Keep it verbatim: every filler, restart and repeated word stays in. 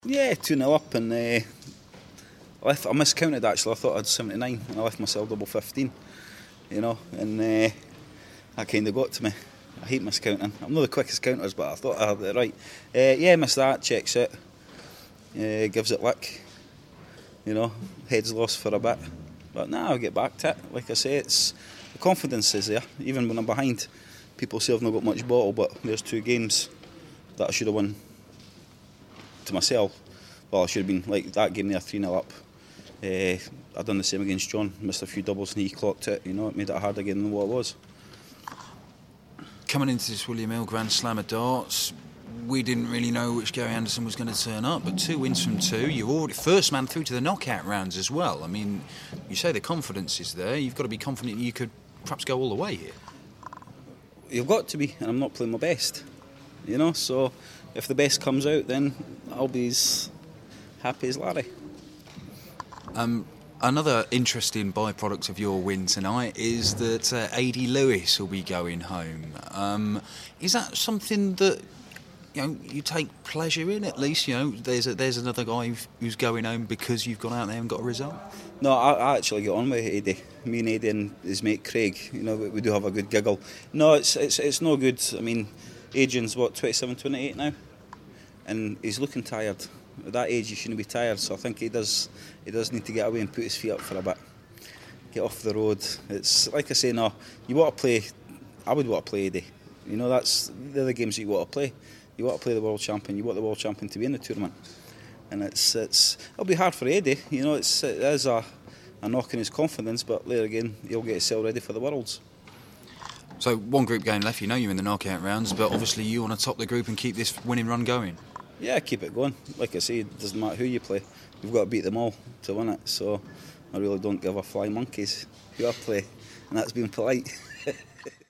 Yeah, two nil up, and uh, I, left, I miscounted actually. I thought I had seventy-nine, and I left myself double fifteen, you know, and uh, that kind of got to me. I hate miscounting. I'm not the quickest counters, but I thought I had it right. Uh, yeah, missed that, checks it, uh, gives it lick, you know, head's lost for a bit. But now nah, I'll get back to it. Like I say, it's the confidence is there. Even when I'm behind, people say I've not got much bottle, but there's two games that I should have won to myself. Well, I should have been, like that game there, three nil up. Uh, I done the same against John, missed a few doubles and he clocked it, you know, it made it harder again than what it was. Coming into this William Hill Grand Slam of darts, we didn't really know which Gary Anderson was going to turn up, but two wins from two, you're already first man through to the knockout rounds as well. I mean, you say the confidence is there, you've got to be confident you could perhaps go all the way here. You've got to be, and I'm not playing my best, you know, so if the best comes out, then I'll be as happy as Larry. Um, another interesting byproduct of your win tonight is that uh, A D Lewis will be going home. Um, is that something that you know you take pleasure in? At least you know there's a, there's another guy who's going home because you've gone out there and got a result. No, I, I actually get on with Eddie. Me and Eddie and his mate Craig. You know, we, we do have a good giggle. No, it's it's it's no good. I mean, Adrian's what twenty-seven, twenty-eight now, and he's looking tired. At that age, you shouldn't be tired. So I think he does. He does need to get away and put his feet up for a bit. Get off the road. It's like I say. No, you want to play. I would want to play Eddie. You know, that's the other games you want to play. You want to play the world champion. You want the world champion to be in the tournament. And it's it's it'll be hard for Eddie. You know, it's it is a, a knock in his confidence. But later again, he'll get himself ready for the Worlds. So one group game left. You know you're in the knockout rounds, but obviously you want to top the group and keep this winning run going. Yeah, keep it going. Like I say, it doesn't matter who you play. You've got to beat them all to win it. So I really don't give a flying monkeys who I play, and that's being polite.